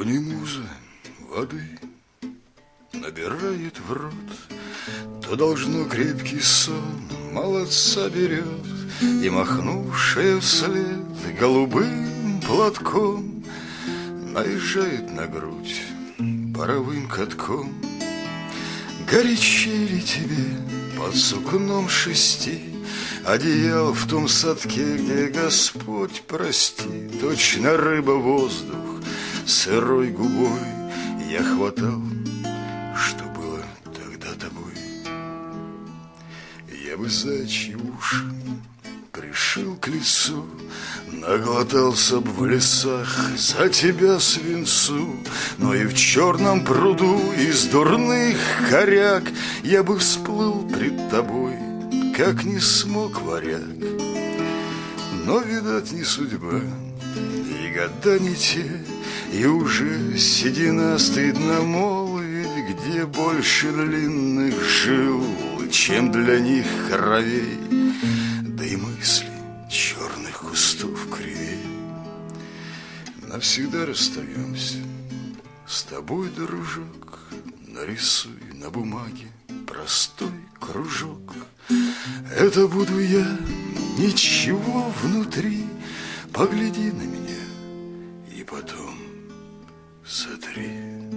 То не муза воды набирает в рот, то, должно, крепкий сон молодца берет, и, махнувшая вслед голубым платком, наезжает на грудь паровым катком. Горячее ли тебе под сукном шести одеял в том садке, где Господь, прости, точно рыба воздух сырой губой я хватал, что было тогда тобой. Я бы заячьи уши пришил к лицу, наглотался б в лесах за тебя свинцу, но и в черном пруду из дурных коряк я бы всплыл пред тобой, как не смог варяг. Но, видать, не судьба, и года не те, и уже седина стыдно молвить, где больше длинных жил, чем для них кровей, да и мысли черных кустов кривей. Навсегда расстаемся с тобой, дружок, нарисуй на бумаге простой кружок. Это буду я, ничего внутри, погляди на меня и потом сотри.